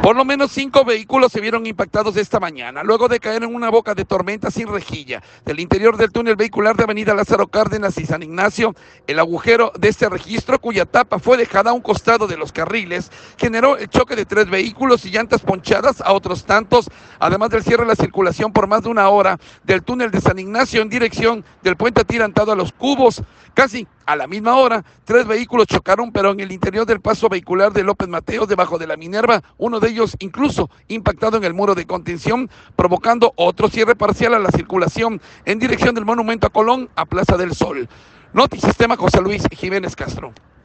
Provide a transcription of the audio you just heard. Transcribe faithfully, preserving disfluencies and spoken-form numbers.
Por lo menos cinco vehículos se vieron impactados esta mañana, luego de caer en una boca de tormenta sin rejilla. Del interior del túnel vehicular de Avenida Lázaro Cárdenas y San Ignacio, el agujero de este registro, cuya tapa fue dejada a un costado de los carriles, generó el choque de tres vehículos y llantas ponchadas a otros tantos, además del cierre de la circulación por más de una hora del túnel de San Ignacio en dirección del puente atirantado a Los Cubos. Casi a la misma hora, tres vehículos chocaron, pero en el interior del paso vehicular de López Mateos, debajo de la Minerva, uno de ellos incluso impactado en el muro de contención, provocando otro cierre parcial a la circulación en dirección del Monumento a Colón a Plaza del Sol. Notisistema, José Luis Jiménez Castro.